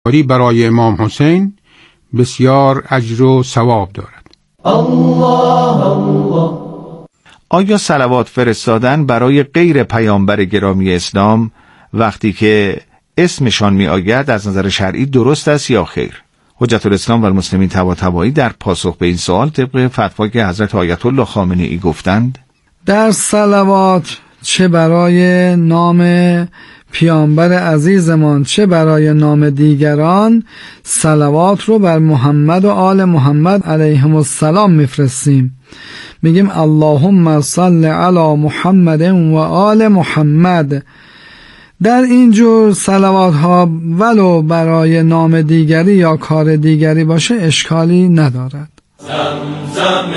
برای امام حسین بسیار اجر و ثواب دارد. الله الله. آیا صلوات فرستادن برای غیر پیامبر گرامی اسلام وقتی که اسمشان می آید از نظر شرعی درست است یا خیر؟ حجت الاسلام و المسلمین طباطبایی در پاسخ به این سوال طبق فتوایی که حضرت آیت الله خامنه‌ای گفتند در صلوات چه برای نام پیامبر عزیزمان چه برای نام دیگران صلوات رو بر محمد و آل محمد علیهم السلام میفرستیم. میگیم اللهم صل علی محمد و آل محمد. در اینجور صلوات ها ولو برای نام دیگری یا کار دیگری باشه اشکالی ندارد. زمزم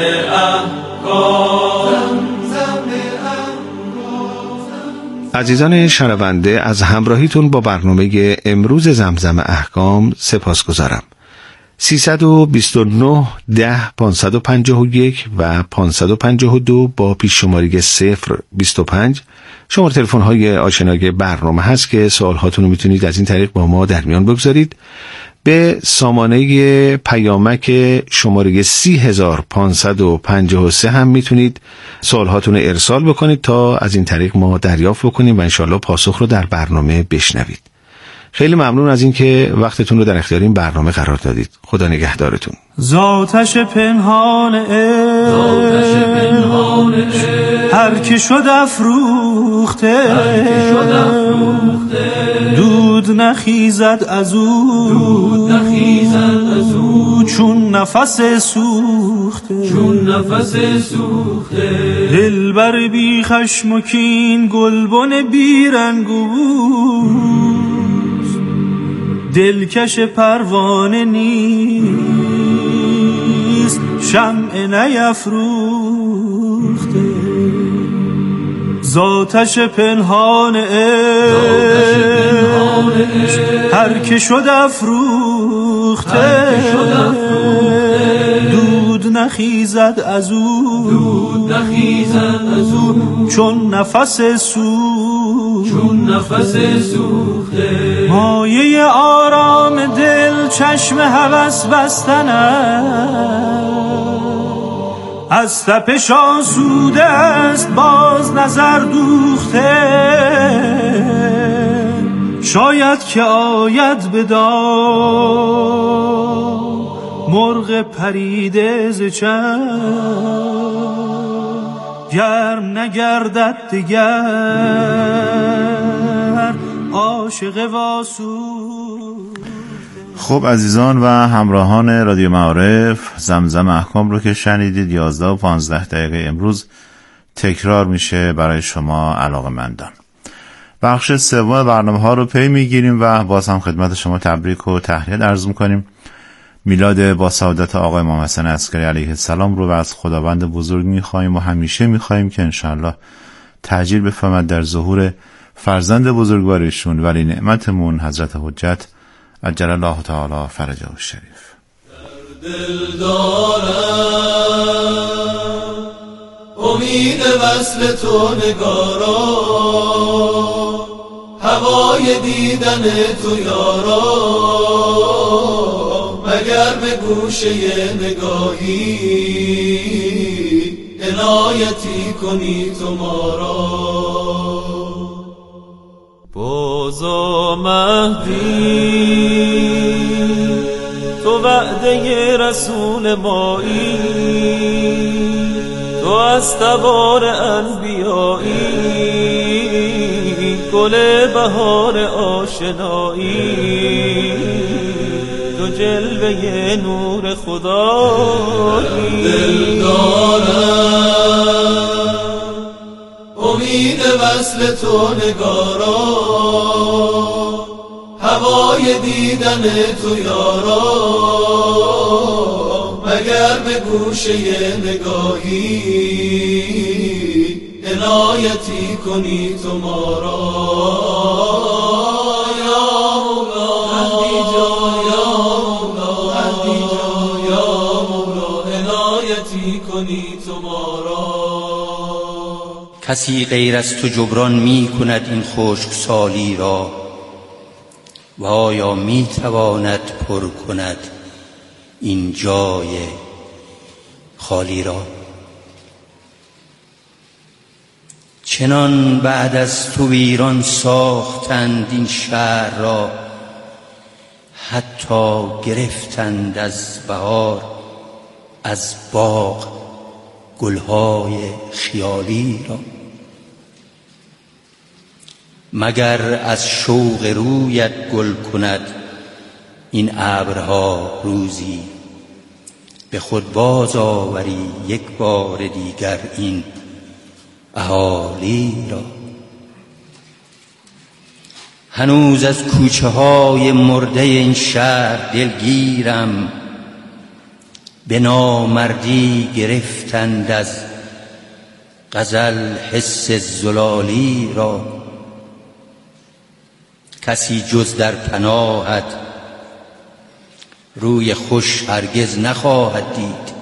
احکام. عزیزان شنونده، از همراهیتون با برنامه امروز زمزم احکام سپاسگزارم. 329 10 551 و 552 با پیش شماره 025 شماره تلفن های آشنای برنامه هست که سوال هاتون رو میتونید از این طریق با ما در میان بگذارید. به سامانه پیامک شماره 30553 هم میتونید سوال هاتون رو ارسال بکنید تا از این طریق ما دریافت بکنیم و انشالله پاسخ رو در برنامه بشنوید. خیلی ممنون از این که وقتتون رو در اختیار این برنامه قرار دادید. خدا نگهدارتون. ذاتش پنهان هر که شد افروخته دود نخیزد از او چون نفس سوخته دلبر بی خشم و کین گلبن بی رنگ و دلکش پروانه نیست شمع نیفروخته ذاتش پنهان هر که شد افروخته دود نخیزد از او چون نفس سوخته مایه آرام دل چشم هوس بستن از تپش آسوده است باز نظر دوخته شاید که آید به دام مرغ پریده ز چشم گرم نگردد دگر عاشق واسود. خب عزیزان و همراهان رادیو معارف، زمزم احکام رو که شنیدید 11 و 15 دقیقه امروز تکرار میشه برای شما علاقه‌مندان. بخش سوم برنامه ها رو پی میگیریم و باز هم خدمت شما تبریک و تهنیت عرض میکنیم. میلاد با سعادت آقای امام حسن عسکری علیه السلام رو و از خداوند بزرگ میخوایم و همیشه میخوایم که انشاءالله تعجیل بفرماید در ظهور فرزند بزرگوارشون ولی نعمتمون حضرت حجت عجل الله تعالی فرجه الشریف. دل دارم امید وصل تو نگارا هوای دیدن تو یارا مگر به گوشه نگاهی عنایتی کنی تو ما را بازا مهدی تو وعده رسول مایی تو از تبار انبیایی گل بهار آشنایی تو جلوه نور خدایی دل دارم امید وصل تو نگارا هوای دیدن تو یارا مگر به گوشه نگاهی عنایتی کنی تو ما را یا مولا مهدی جان یا مولا مهدی جان یا مولا عنایتی کنی تو ما را کسی غیر از تو جبران می کند این خشک سالی را و آیا می تواند پر کند این جای خالی را؟ چنان بعد از تو ویران ساختند این شهر را، حتی گرفتند از بهار از باغ گلهای خیالی را. مگر از شوق رویت گل کند این ابرها روزی، به خود باز آوری یک بار دیگر این اهالی را. هنوز از کوچه های مرده این شهر دلگیرم، به نامردی گرفتند از غزل حس زلالی را. کسی جز در پناهت روی خوش هرگز نخواهد دید،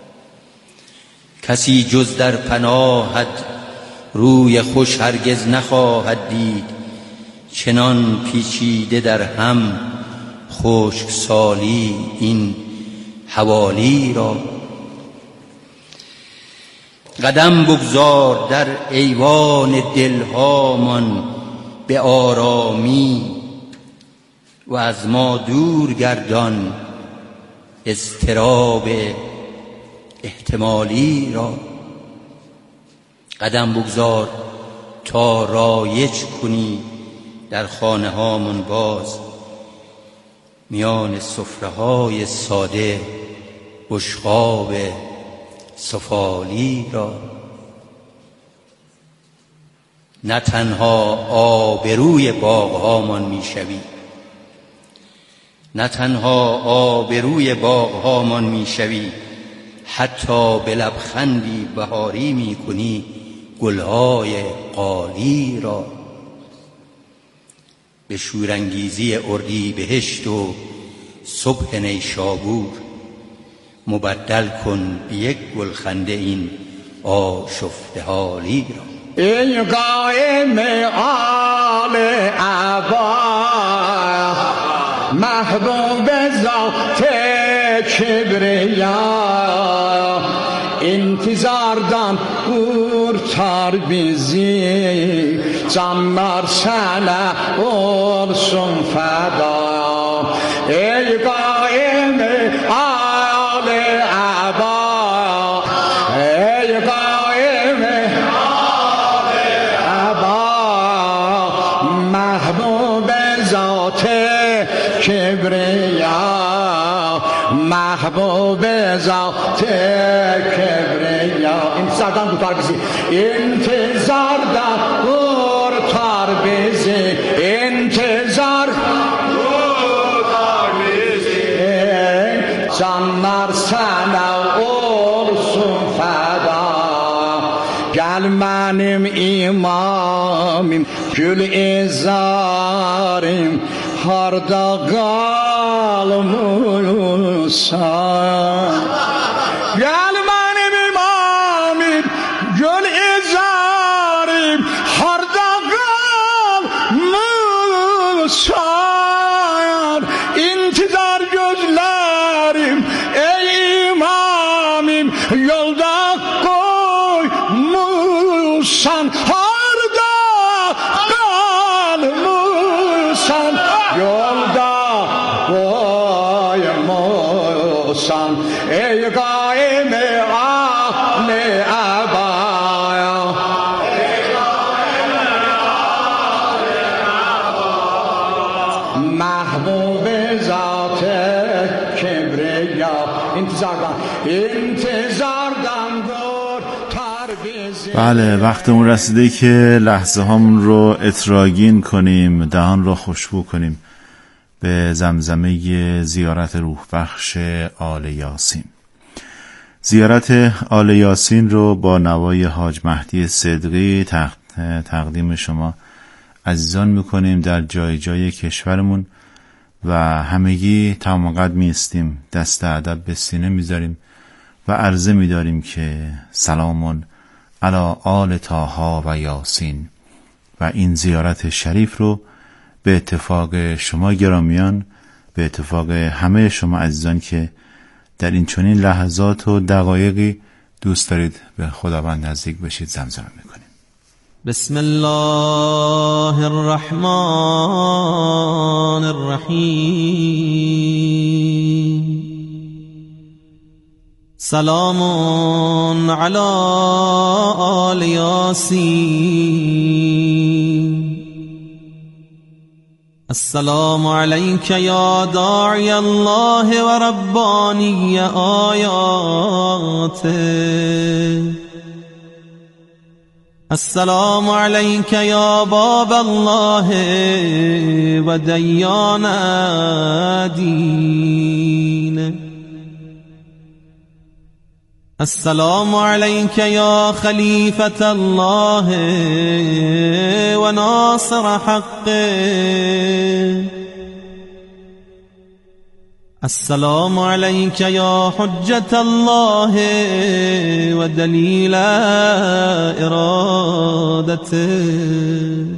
کسی جز در پناهت روی خوش هرگز نخواهد دید. چنان پیچیده در هم خشک سالی این حوالی را. قدم بگذار در ایوان دلهامان به آرامی، و از ما دور گردان اضطراب احتمالی را. قدم بگذار تا رایج کنی در خانه هامون باز، میان سفره های ساده بشقاب سفالی را. نه تنها آبروی باغهامان میشوی، نه تنها آبروی باغهامان میشوی، حتی به لبخندی بهاری میکنی گلهای قالی را. به شورانگیزی اردیبهشت و صبح نیشابور مبدل کن به یک گلخنده این آشفته حالی را. ای قائم آل عبا، محبوب ذات کبریا، intizardan kurtar bizi, canlar sana olsun feda. Ey kaim-i âl-i aba, ey kaim-i âl-i aba, mahbub-i zat-ı kibriya, mahbub-i zat-ı kibriya. İntizardan kurtar bizi, intizardan kurtar bizi, intizar kurtar bizi. Canlar sana olsun feda. Gel benim imamim, gül izarim, harda kalmışsan. Gel benim imamim, gül izarim, harda kalmışsan. İntizar gözlerim, ey imamim, yolda koymuşsan. Harda kalmışsan, yolda koymuşsan. Ey kaim-i âl-i aba, mahbub-i zat-ı kibriya. intizardan kurtar bizi. بله وقتمون رسیده که لحظه هامون رو اتراگین کنیم، دهان رو خوشبو کنیم به زمزمه زیارت روح بخش آل یاسین. زیارت آل یاسین رو با نوای حاج مهدی صدقی تقدیم شما عزیزان میکنیم در جای جای کشورمون و همگی تمام قد میستیم، دست ادب به سینه میذاریم و عرضه میداریم که سلامون علی آل طه و یاسین و این زیارت شریف رو به اتفاق شما گرامیان، به اتفاق همه شما عزیزان که در این چنین لحظات و دقایقی دوست دارید به خداوند نزدیک بشید، زمزمه میکنیم. بسم الله الرحمن الرحیم. سلام علی آل یاسین. السلام علیک یا داعی الله و ربانی آیاته. السلام علیک یا باب الله و دیان دینه. السلام علیک یا خلیفة الله و ناصر حقه. السلام علیک یا حجة الله و دلیل ارادته.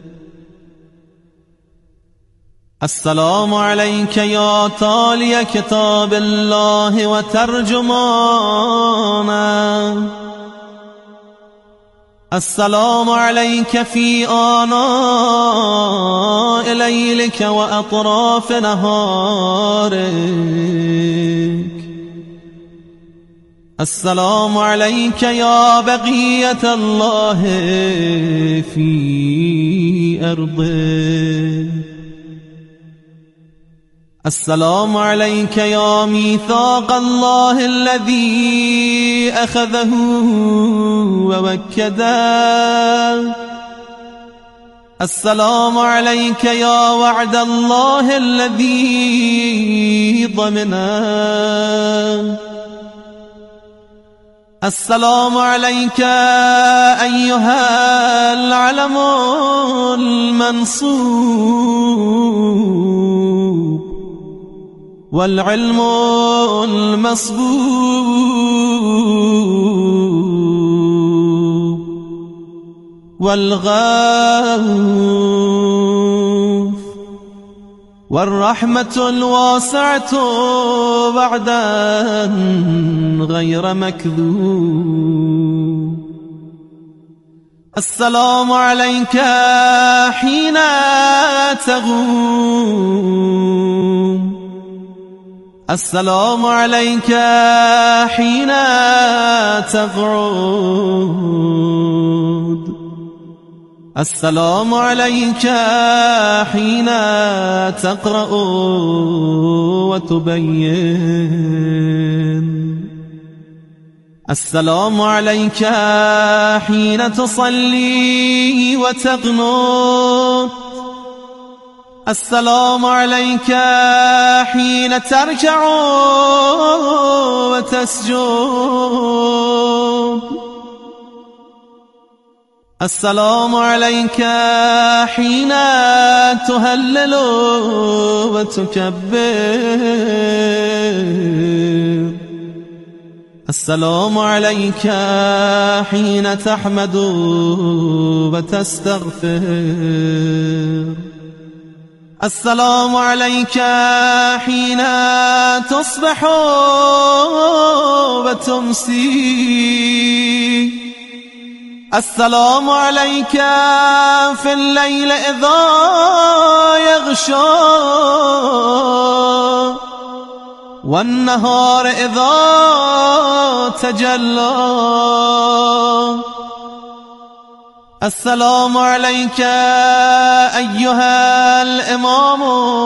السلام علیک یا تالی کتاب الله و ترجمانه. السلام علیک فی آناء لیلک و اطراف نهارک. السلام علیک یا بقیة الله فی ارضه. السلام علیک یا میثاق الله الذي اخذه ووكده. السلام علیک یا وعد الله الذي ضمنه. السلام علیک ایها العلم المنصوب والعلم المصبوب والغوث والرحمة الواسعة وعدا غير مكذوب. السلام عليك حين تقوم. السلام عليك حين تقعد. السلام عليك حين تقرأ وتبين. السلام عليك حين تصلي وتقنت. السلام عليك حين تركع وتسجد. السلام عليك حين تهلل وتكبر. السلام عليك حين تحمد وتستغفر. السلام عليك حين تصبح وتمسي. السلام عليك في الليل إذا يغشى والنهار إذا تجلى. السلام عليك أيها الإمام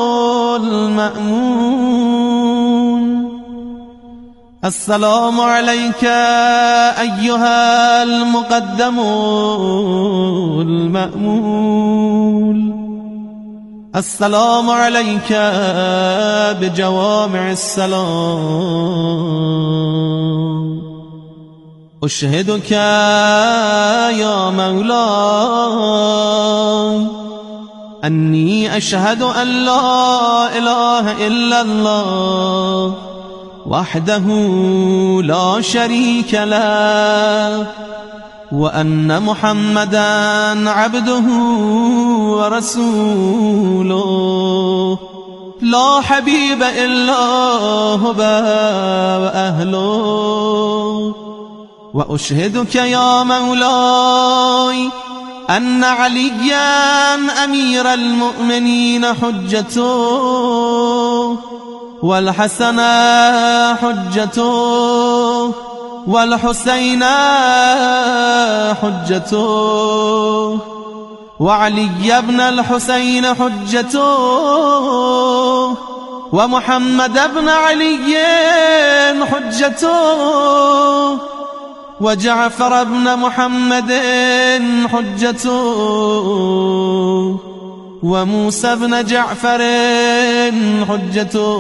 المأمون. السلام عليك أيها المقدم المأمول. السلام عليك بجوامع السلام. أشهدك يا مولاي أني أشهد أن لا إله إلا الله وحده لا شريك له وأن محمدا عبده ورسوله لا حبيب إلا هو وأهله. وأشهدك يا مولاي أن عليا أمير المؤمنين حجته، والحسن حجته، والحسين حجته، وعلي بن الحسين حجته، ومحمد بن علي حجته، وجعفر بن محمد حجته، وموسى بن جعفر حجته،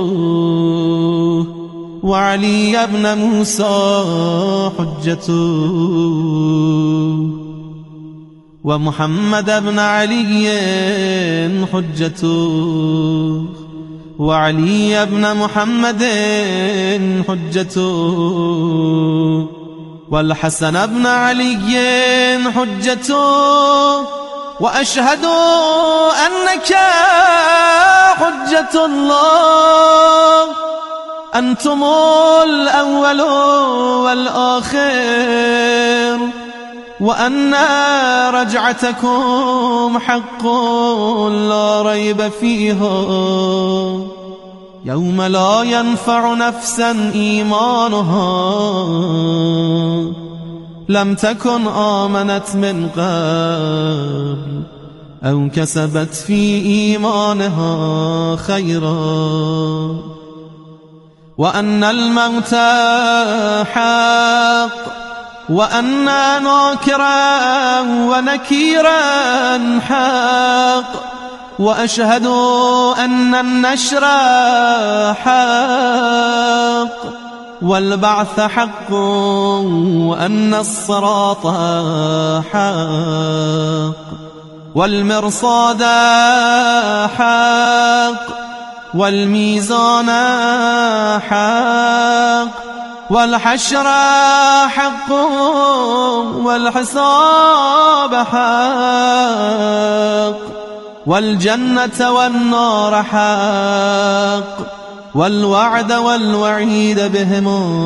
وعلي بن موسى حجته، ومحمد بن علي حجته، وعلي بن محمد حجته، والحسن بن علي حجته. وأشهد أنك حجة الله، أنتم الأول والآخر، وأن رجعتكم حق لا ريب فيها، يوم لا ينفع نفسا إيمانها لم تكن آمنت من قبل أو كسبت في إيمانها خيرا، وأن الموت حق، وأن ناكرا ونكيرا حق، وأشهد أن النشر حق، والبعث حق، وأن الصراط حق، والمرصاد حق، والميزان حق، والحشر حق، والحساب حق، والجنة والنار حق، والوعد والوعيد بهم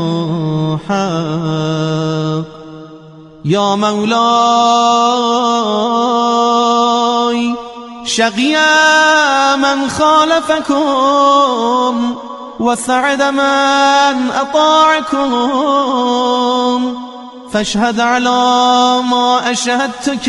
حق. يا مولاي شقي من خالفكم وسعد من أطاعكم، فاشهد على ما أشهدتك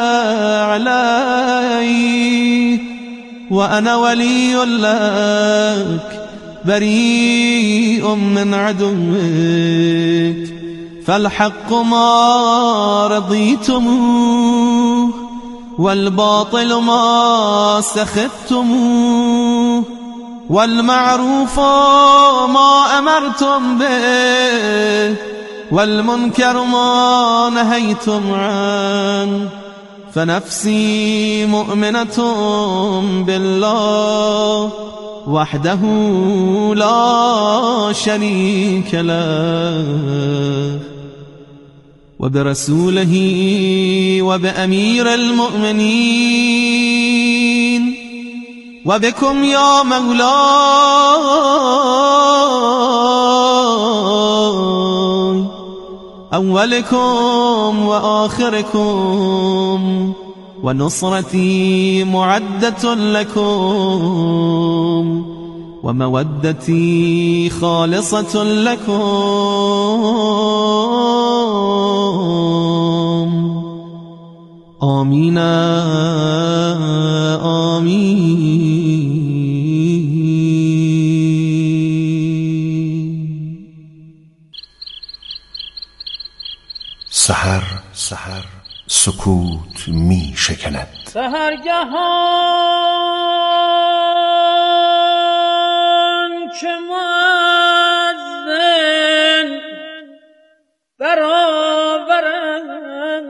عليه، وأنا ولي لك بريء من عدوك، فالحق ما رضيتموه، والباطل ما سخطتموه، والمعروف ما أمرتم به، والمنكر ما نهيتم عنه، فنفسي مؤمنة بالله وحده لا شريك له، وبرسوله وبأمير المؤمنين، وبكم يا مولاي أولكم وآخركم، ونصرتي معدة لكم، ومودتي خالصة لكم. آمين آمين. سحر سکوت می شکند، سحرگهان که مؤذن برآورد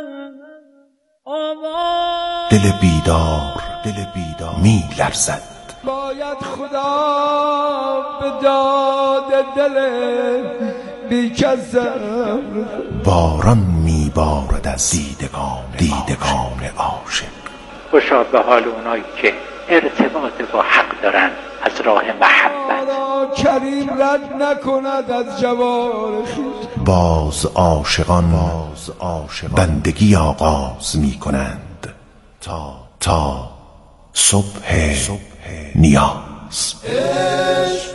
آواز، دل بیدار می لرزد. باید خدا به داد دل بی کسم باران میبارد از دیدگان عاشق. خوشا به حال اونایی که ارتباط با حق دارن از راه محبت. کریم رد نکند از جوار خویش. باز عاشقان بندگی آغاز میکنند تا صبح نیاز. عشق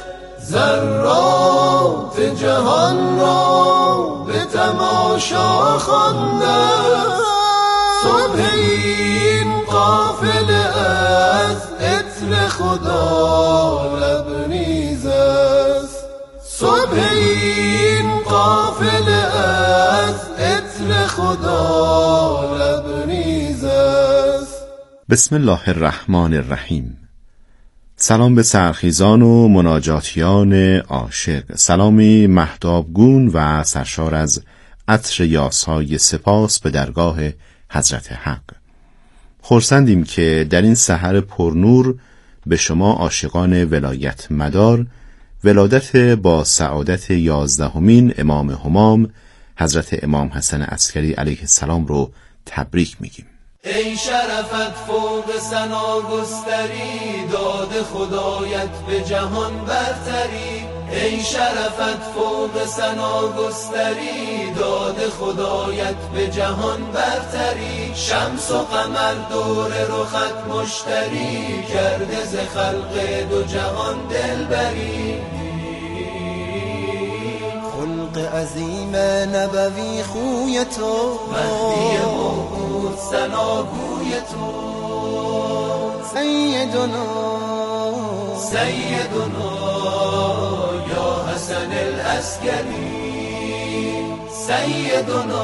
ذرات جهان را به تماشا خوانده، صبح این قافله از عطر خدا لبریز است، صبح این قافله از عطر خدا لبریز است. بسم الله الرحمن الرحیم. سلام به سرخیزان و مناجاتیان عاشق، سلامی مهتابگون و سرشار از عطر یاسهای سپاس به درگاه حضرت حق. خرسندیم که در این سحر پرنور به شما عاشقان ولایت مدار ولادت با سعادت 11مین امام همام حضرت امام حسن عسکری علیه السلام رو تبریک میگیم. ای شرفت فوق ثنا گستری، داد خدایت به جهان برتری. ای شرفت فوق ثنا گستری، داد خدایت به جهان برتری. شمس و قمر دور رخت مشتری، کرده ز خلق دو جهان دلبری. خلق عظیم نبوی خوی تو، مهدی موعود ثناگوی تو. سیدنا یا حسن العسکری، سیدنا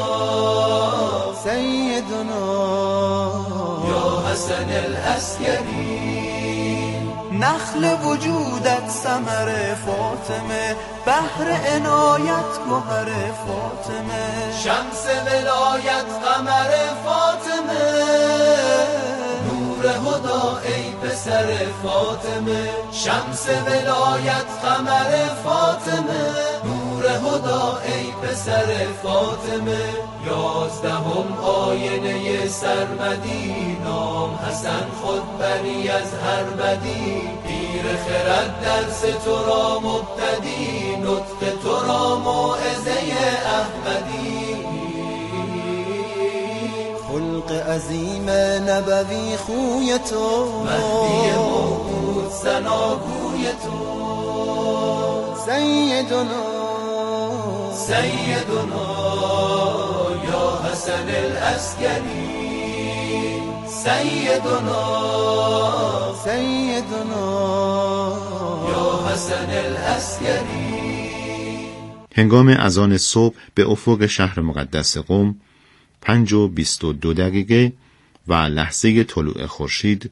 یا حسن العسکری. نخل وجودت ثمر فاطمه، بحر عنایت گوهر فاطمه. شمس ولایت قمر فاطمه، نور هدا ای پسر فاطمه. شمس ولایت قمر فاطمه، نور هدا ای پسر فاطمه. 11 آینه سرمدی، نام حسن خود بری از هر بدی. پیر خرد درس تو را مبتدی، نطق تو را موعظه احمدی. خلق عظیم نبوی خوی تو، مهدی موعود ثناگوی تو. سیدنا یا حسن العسکری، سیدنا یا حسن العسکری. هنگام اذان صبح به افق شهر مقدس قم 5:22 و لحظه طلوع خورشید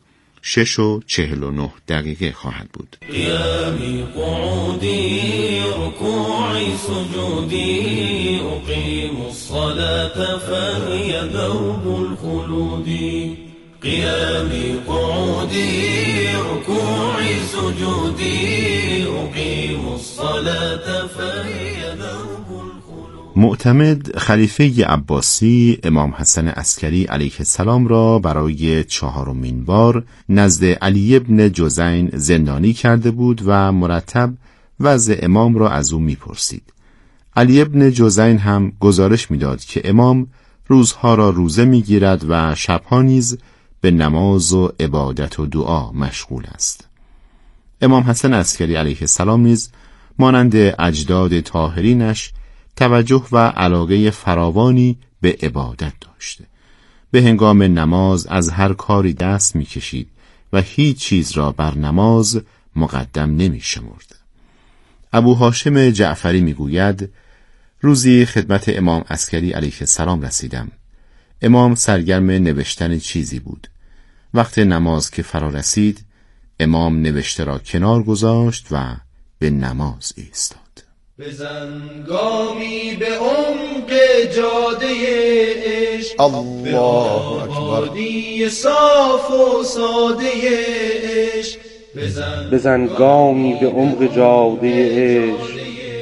6:49 خواهد بود. قیامی قعودی رکوعی سجودی، اقیم الصلاة فهی درب الخلود. قیامی قعودی رکوعی سجودی، اقیم الصلاة فهی درب الخلود. معتمد خلیفه عباسی امام حسن عسکری علیه السلام را برای 4مین بار نزد علی ابن جزین زندانی کرده بود و مرتب وضع امام را از او میپرسید. علی ابن جزین هم گزارش میداد که امام روزها را روزه میگیرد و شبها نیز به نماز و عبادت و دعا مشغول است. امام حسن عسکری علیه السلام نیز مانند اجداد طاهرینش توجه و علاقه فراوانی به عبادت داشته. به هنگام نماز از هر کاری دست می‌کشید و هیچ چیز را بر نماز مقدم نمی‌شمرد. ابو هاشم جعفری میگوید روزی خدمت امام عسکری علیه السلام رسیدم. امام سرگرم نوشتن چیزی بود. وقت نماز که فرا رسید، امام نوشته را کنار گذاشت و به نماز ایستاد. بزن گامی به عمق جاده عشق، الله اکبر، وادی صاف و ساده عشق. بزن گامی به عمق جاده عشق،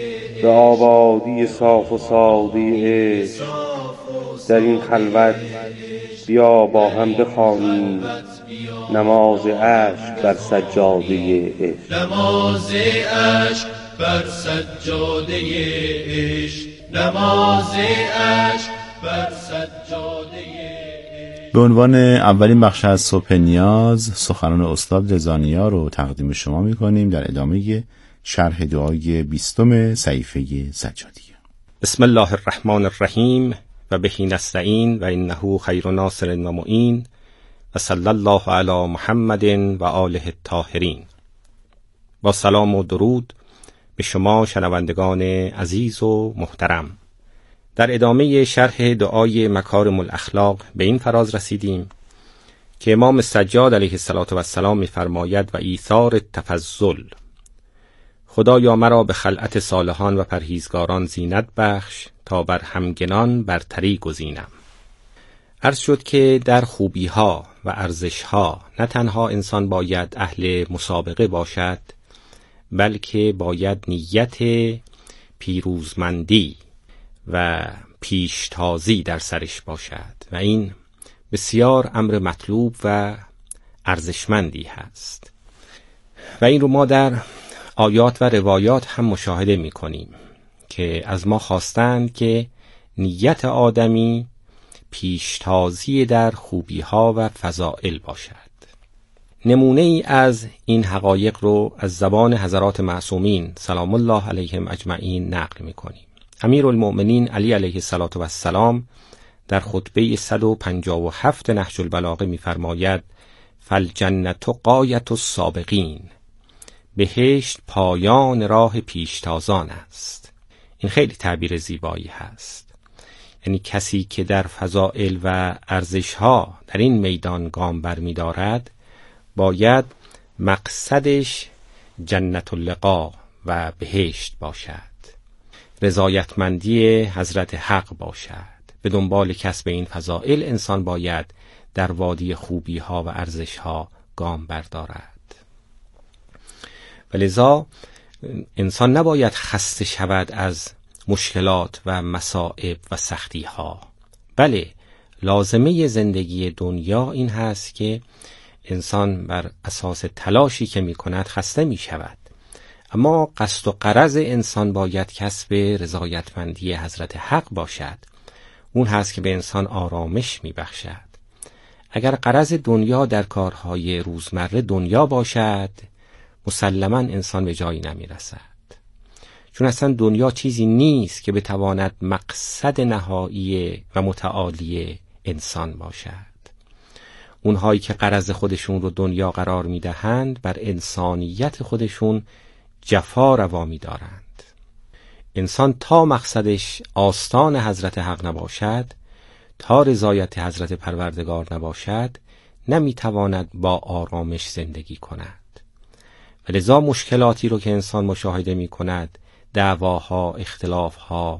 به آبادی صاف و ساده عشق. در این خلوت بیا با هم بخوانیم نماز عشق بر سجاده عشق. نماز عشق بر سجاده عشق. نماز عشق بر سجاده عشق. به عنوان اولین بخش از صبح نیاز سخنان استاد رضانیا رو تقدیم شما می‌کنیم در ادامه شرح دعای 20 صحیفه سجادیه. بسم الله الرحمن الرحیم و به نستعین و انه خیر ناصر و معین و صلی الله علی محمد و آله الطاهرین. با سلام و درود به شما شنوندگان عزیز و محترم. در ادامه شرح دعای مکارم الاخلاق به این فراز رسیدیم که امام سجاد علیه السلام می‌فرماید و ایثار التفضل: خدایا مرا به خلعت صالحان و پرهیزگاران زینت بخش تا بر همگنان برتری گزینم. عرض شد که در خوبی‌ها و ارزش‌ها نه تنها انسان باید اهل مسابقه باشد، بلکه باید نیت پیروزمندی و پیشتازی در سرش باشد و این بسیار امر مطلوب و ارزشمندی هست و این رو ما در آیات و روایات هم مشاهده می کنیم که از ما خواستند که نیت آدمی پیشتازی در خوبی‌ها و فضائل باشد. نمونه ای از این حقایق رو از زبان حضرات معصومین سلام الله علیهم اجمعین نقل می کنیم. امیرالمؤمنین علی علیه السلام در خطبه 157 نهج البلاغه می فرماید: فالجنت غایة السابقین، بهشت پایان راه پیشتازان است. این خیلی تعبیر زیبایی هست. یعنی کسی که در فضائل و ارزش‌ها در این میدان گام برمی دارد باید مقصدش جنت اللقا و بهشت باشد، رضایتمندی حضرت حق باشد. به دنبال کسب این فضائل انسان باید در وادی خوبی‌ها و ارزش‌ها گام بردارد. ولذا انسان نباید خسته شود از مشکلات و مصائب و سختی‌ها. بله، لازمه زندگی دنیا این هست که انسان بر اساس تلاشی که می‌کند خسته می‌شود، اما قصد و غرض انسان باید کسب رضایتمندی حضرت حق باشد. اون هست که به انسان آرامش می‌بخشد. اگر غرض دنیا در کارهای روزمره دنیا باشد، مسلماً انسان به جایی نمی‌رسد، چون اصلا دنیا چیزی نیست که بتواند مقصد نهایی و متعالی انسان باشد. اونهایی که غرض خودشون رو دنیا قرار میدهند بر انسانیت خودشون جفا روا می‌دارند. انسان تا مقصدش آستان حضرت حق نباشد، تا رضایت حضرت پروردگار نباشد، نمیتواند با آرامش زندگی کند. ولذا مشکلاتی رو که انسان مشاهده می کند، دعواها، اختلافها،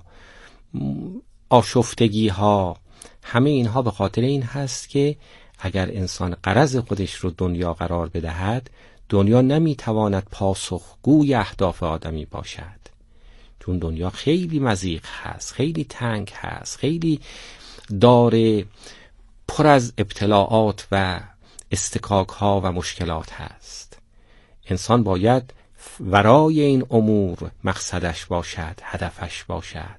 آشفتگیها، همه اینها به خاطر این هست که اگر انسان غرض خودش رو دنیا قرار بدهد، دنیا نمیتواند پاسخگوی اهداف آدمی باشد، چون دنیا خیلی مضیق هست، خیلی تنگ هست، خیلی داره پر از ابتلاعات و استکاک ها و مشکلات هست. انسان باید ورای این امور مقصدش باشد، هدفش باشد.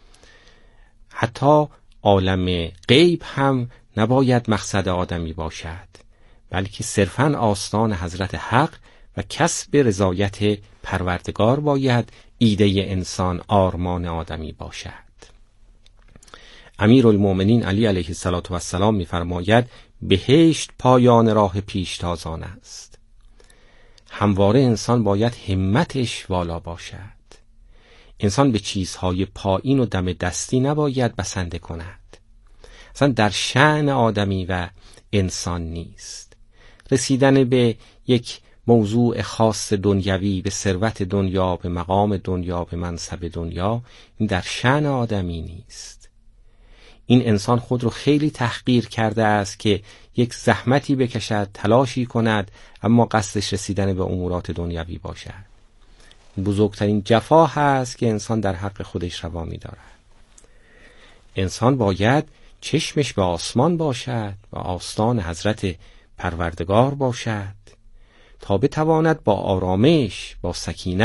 حتی عالم غیب هم نباید مقصد آدمی باشد، بلکه صرفاً آستان حضرت حق و کسب رضایت پروردگار باید ایده انسان، آرمان آدمی باشد. امیرالمؤمنین علی علیه السلام می‌فرماید بهشت پایان راه پیشتازان است. همواره انسان باید همتش والا باشد. انسان به چیزهای پایین و دم دستی نباید بسنده کند. اصلا در شأن آدمی و انسان نیست. رسیدن به یک موضوع خاص دنیوی، به ثروت دنیا، به مقام دنیا، به منصب دنیا، این در شأن آدمی نیست. این انسان خود رو خیلی تحقیر کرده است که یک زحمتی بکشد، تلاشی کند، اما قصدش رسیدن به امورات دنیوی باشد. بزرگترین جفا هست که انسان در حق خودش روا می‌دارد. انسان باید چشمش به آسمان باشد و آستان حضرت پروردگار باشد تا بتواند با آرامش، با سکینت